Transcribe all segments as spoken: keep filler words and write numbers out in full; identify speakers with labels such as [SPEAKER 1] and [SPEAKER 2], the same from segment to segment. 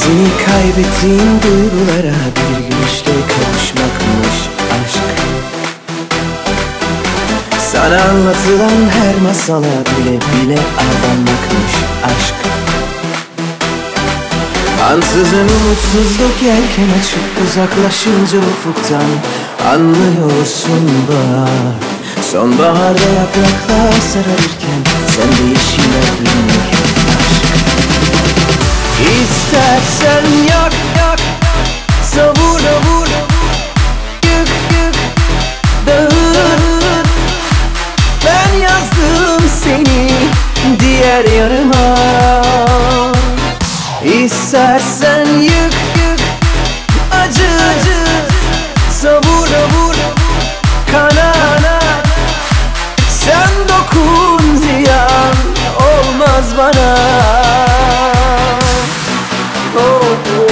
[SPEAKER 1] İzini kaybettiğin duygulara bir gülüşle kavuşmakmış aşk. Sana anlatılan her masala bile bile aldanmakmış aşk. Ansızın umutsuzluk yelken açıp uzaklaşınca ufuktan anlıyorsun bak. Sonbaharda yapraklar sararırken sende yeşiller bürünür aşk. İstersen yak yak, savur vur, yık yık, dağıt. Ben yazdım seni diğer yarıma. İstersen yık yık, acı acı, savur vur, kanana. Sen dokun, ziyan olmaz bana. Oh, oh.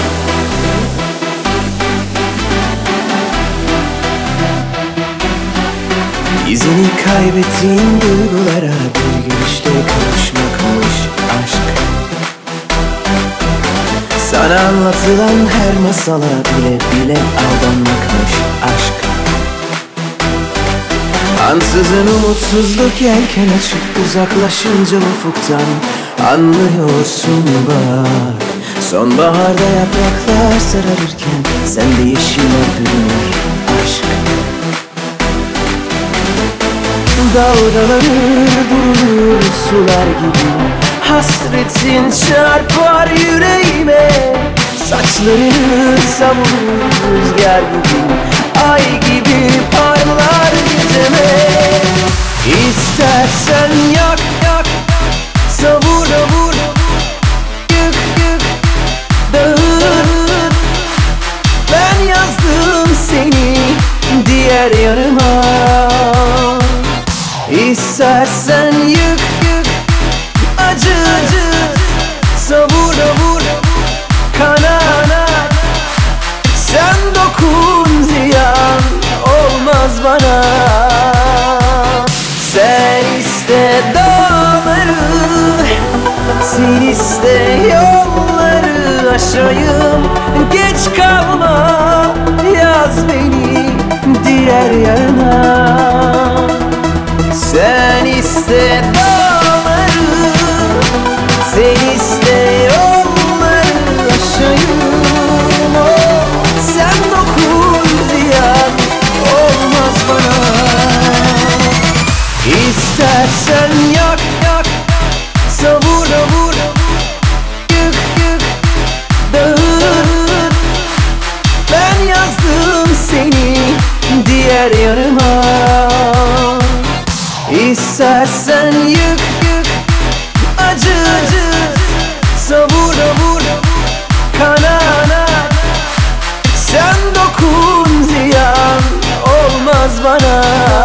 [SPEAKER 1] İzini kaybettiğin duygulara bir gülüşle kavuşmakmış aşk. Sana anlatılan her masala bile bile aldanmakmış aşk. Ansızın umutsuzluk yelken açıp uzaklaşınca ufuktan anlıyorsun bak. Sonbaharda yapraklar sararırken sende yeşiller bürünür aşk. Dalgalanır durur sular gibi, hasretin çarpar yüreğime. Saçlarını savurur rüzgar gibi, ay gibi parlar geceme. İstersen yak yak, savur vur, yık yık, dağıt. Ben yazdım seni diğer yarıma. İstersen yık yık, acı acı, savur vur, kanana. Sen dokun, ziyan olmaz bana. Sen iste dağları, sen iste yolları aşayım. Geç kalma, yaz beni diğer yarına. Sen iste dağları, sen iste yolları aşayım. Oh, sen dokun, ziyan olmaz bana. İstersen yak yak, savur vur, yık yık, dağıt. Ben yazdım seni diğer yarıma. İstersen yık yık, acı acı, savur vur, kanana. Sen dokun, ziyan olmaz bana.